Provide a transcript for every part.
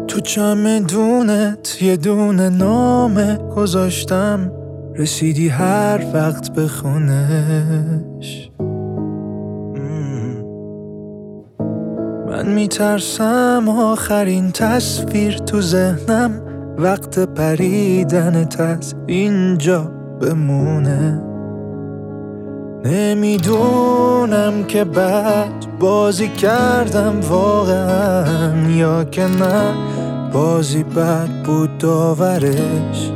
تو چمدونت یه دونه نامه گذاشتم، رسیدی هر وقت بخونش. من میترسم آخرین تصویر تو ذهنم وقت پریدنت از اینجا بمونه. نمیدونم که بد بازی کردم واقعا یا که نه بازی بد بود داورش.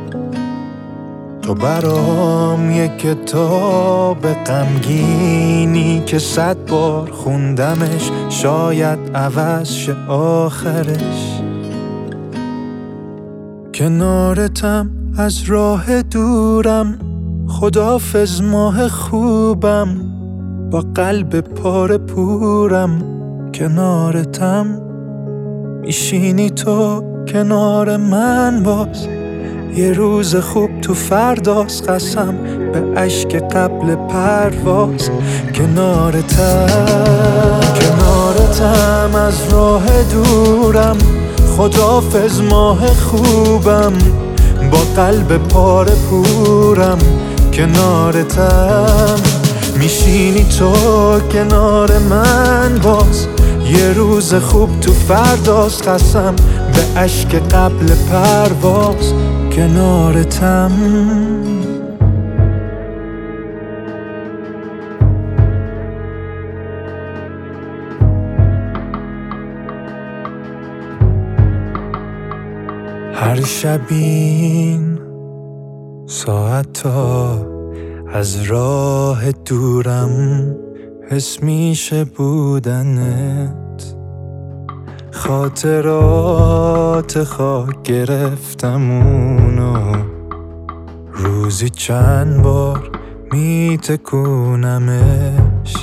تو برام یک کتاب غمگینی که 100 بار خوندمش شاید عوض شه آخرش. کنارتم از راه دورم، خداحافظ ماه خوبم، با قلب پاره پورم. کنارتم میشینی تو کنار من باز، یه روز خوب تو فرداست قسم به اشک قبل پرواز. کنارتم از راه دورم، خداحافظ ماه خوبم، با قلب پاره پورم. کنارتم میشینی تو کنار من باز، یه روز خوب تو فرداست قسم به اشک قبل پرواز. کنارتم هر شب این ساعتا از راه دورم حس میشه بودنت. خاطرات خاک گرفتم اونو، روزی چند بار میتکونمش.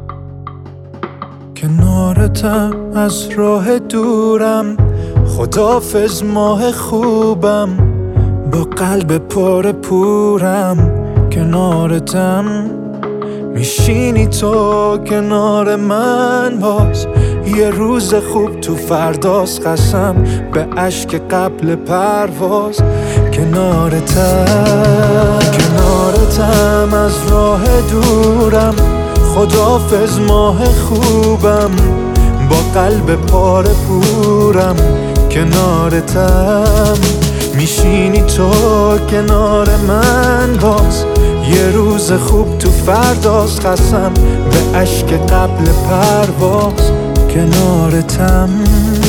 کنارتم از راه دورم، خداحافظ ماه خوبم، با قلب پاره پورم. کنارتم میشینی تو کنار من باز، یه روز خوب تو فرداست قسم به اشک قبل پرواز. کنارتم از راه دورم، خداحافظ ماه خوبم، با قلب پاره پورم. کنارتم میشینی تو کنار من باز، یه روز خوب تو فرداست قسم به اشک قبل پرواز. کنارتم